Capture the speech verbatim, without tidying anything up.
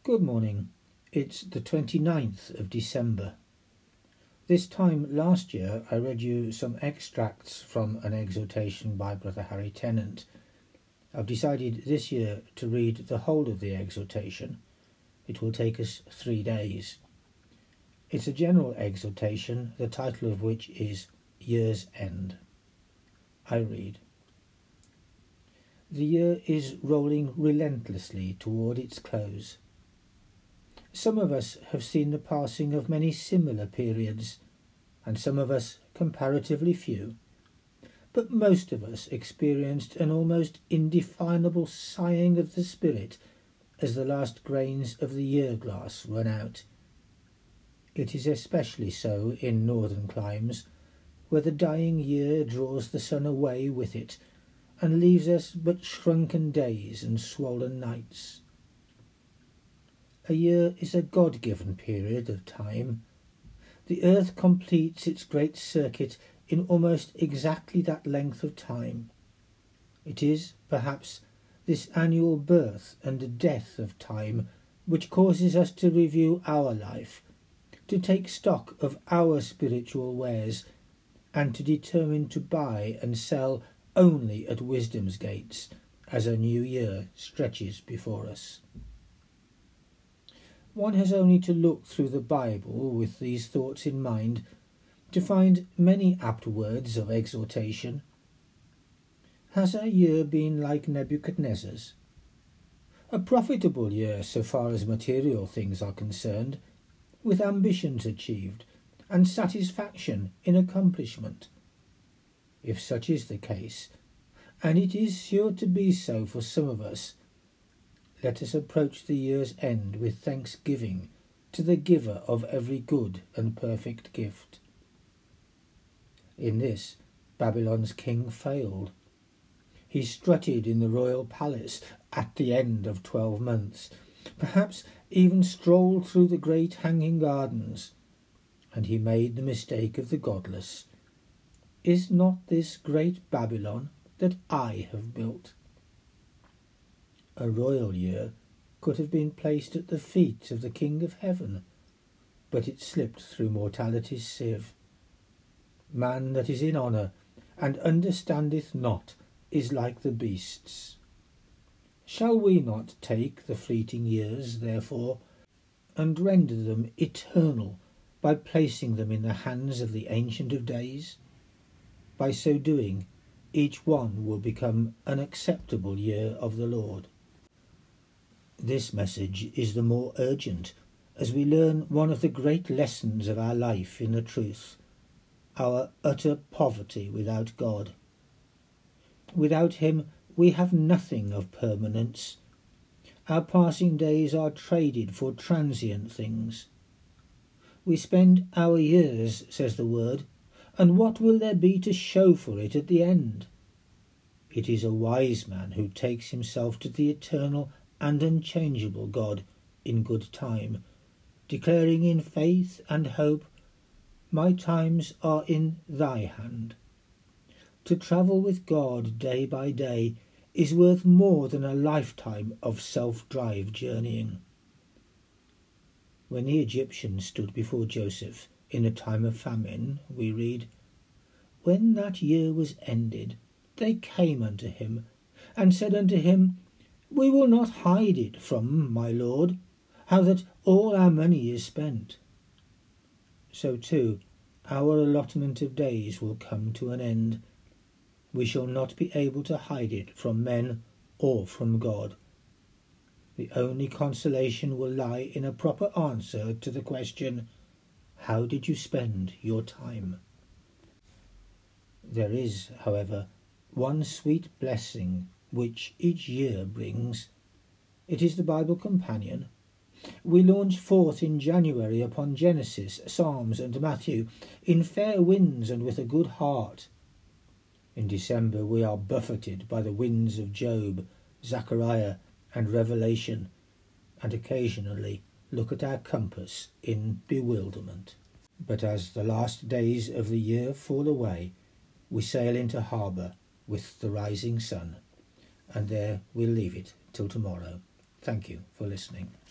Good morning. It's the twenty-ninth of December. This time last year I read you some extracts from an exhortation by Brother Harry Tennant. I've decided this year to read the whole of the exhortation. It will take us three days. It's a general exhortation, the title of which is Year's End. I read. The year is rolling relentlessly toward its close. Some of us have seen the passing of many similar periods, and some of us comparatively few, but most of us experienced an almost indefinable sighing of the spirit as the last grains of the year glass run out. It is especially so in northern climes, where the dying year draws the sun away with it, and leaves us but shrunken days and swollen nights. A year is a God-given period of time. The earth completes its great circuit in almost exactly that length of time. It is, perhaps, this annual birth and death of time which causes us to review our life, to take stock of our spiritual wares, and to determine to buy and sell only at wisdom's gates as a new year stretches before us. One has only to look through the Bible with these thoughts in mind to find many apt words of exhortation. Has our year been like Nebuchadnezzar's? A profitable year so far as material things are concerned, with ambitions achieved and satisfaction in accomplishment? If such is the case, and it is sure to be so for some of us, let us approach the year's end with thanksgiving to the giver of every good and perfect gift. In this, Babylon's king failed. He strutted in the royal palace at the end of twelve months, perhaps even strolled through the great hanging gardens, and he made the mistake of the godless. Is not this great Babylon that I have built? A royal year could have been placed at the feet of the King of Heaven, but it slipped through mortality's sieve. Man that is in honour and understandeth not is like the beasts. Shall we not take the fleeting years, therefore, and render them eternal by placing them in the hands of the Ancient of Days? By so doing, each one will become an acceptable year of the Lord. This message is the more urgent as we learn one of the great lessons of our life in the truth, our utter poverty without God. Without him we have nothing of permanence. Our passing days are traded for transient things. We spend our years, says the word, and what will there be to show for it at the end? It is a wise man who takes himself to the eternal and unchangeable God in good time, declaring in faith and hope, my times are in thy hand. To travel with God day by day is worth more than a lifetime of self-drive journeying. When the Egyptians stood before Joseph in a time of famine, we read, when that year was ended, they came unto him, and said unto him, we will not hide it from my lord, how that all our money is spent. So too our allotment of days will come to an end. We shall not be able to hide it from men or from God. The only consolation will lie in a proper answer to the question, how did you spend your time? There is, however, one sweet blessing which each year brings. It is the Bible Companion. We launch forth in January upon Genesis, Psalms and Matthew, in fair winds and with a good heart. In December we are buffeted by the winds of Job, Zechariah and Revelation, and occasionally look at our compass in bewilderment. But as the last days of the year fall away, we sail into harbour with the rising sun. And there we'll leave it till tomorrow. Thank you for listening.